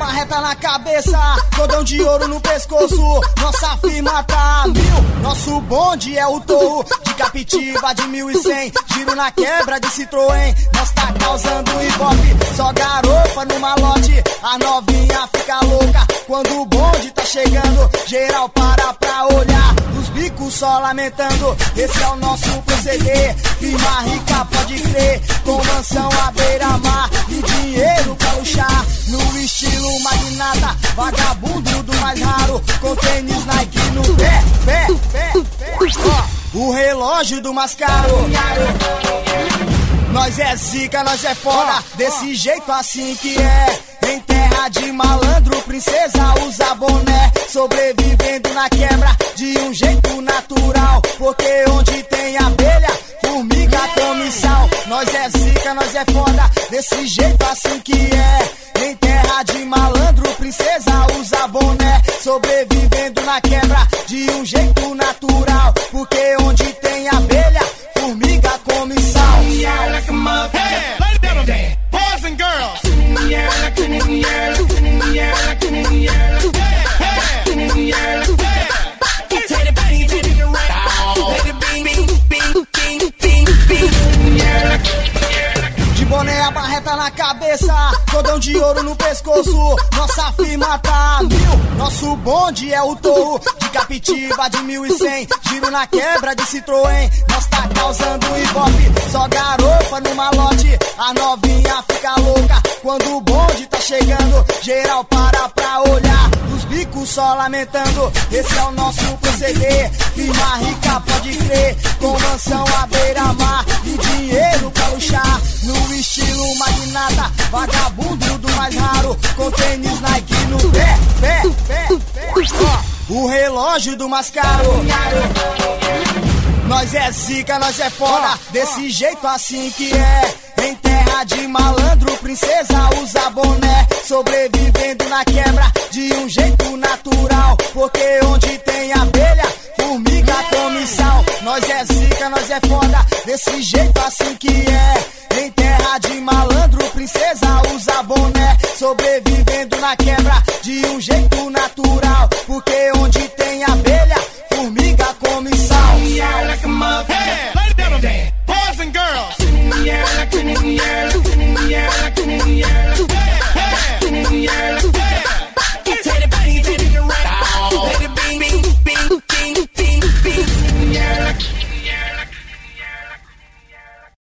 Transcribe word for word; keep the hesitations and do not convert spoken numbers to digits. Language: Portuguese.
barreta na cabeça, cordão de ouro no pescoço. Nossa firma tá a mil, nosso bonde é o touro. De Captiva de mil e cem, giro na quebra de Citroën. Nós tá causando ibope, só garopa no malote. A novinha fica louca quando o bonde tá chegando. Geral para pra olhar, os bicos só lamentando. Esse é o nosso proceder, firma rica pode crer. Com mansão à beira-mar e dinheiro pra luxar. No estilo magnata, vagabundo do mais raro. Com tênis Nike no pé, pé, pé, pé. Ó, o relógio do mais caro. Nós é zica, nós é foda, desse jeito assim que é. Em terra de malandro, princesa usa boné. Sobrevivendo na quebra de um jeito natural. Porque onde tem abelha, formiga come sal. Nós é zica, nós é foda, desse jeito assim que é. Em terra de malandro, princesa usa boné. Sobrevivendo na quebra de um jeito natural. Porque onde tem abelha, formiga come sal. Hey, lay down there, boys and girls. Yeah, like in the air, like in the air, like in the air, like hey, in the air, like hey. Take the beat, take the right, take the beat, beat, beat, beat, beat, beat. Yeah, like. De boné a barreta na cabeça, cordão de ouro no pescoço. Nossa firma tá a mil, nosso bonde é o touro. De Captiva de mil e cem, giro na quebra de Citroën. Nós tá causando ibope, só garopa no malote. A novinha fica louca quando o bonde tá chegando. Geral para pra olhar, os bicos só lamentando. Esse é o nosso proceder, firma rica pode crer. Com mansão à beira-mar e dinheiro pra luxar. No estilo magnata, vagabundo do mais raro. Com tênis Nike no pé, pé, pé, pé. Ó, o relógio do mais caro. Nós é zica, nós é foda, desse jeito assim que é. Em terra de malandro, princesa usa boné. Sobrevivendo na quebra de um jeito natural. Porque onde tem abelha, formiga come sal. Nós é zica, nós é foda, desse jeito assim que é. Em terra de malandro, princesa usa boné. Sobrevivendo na quebra de um jeito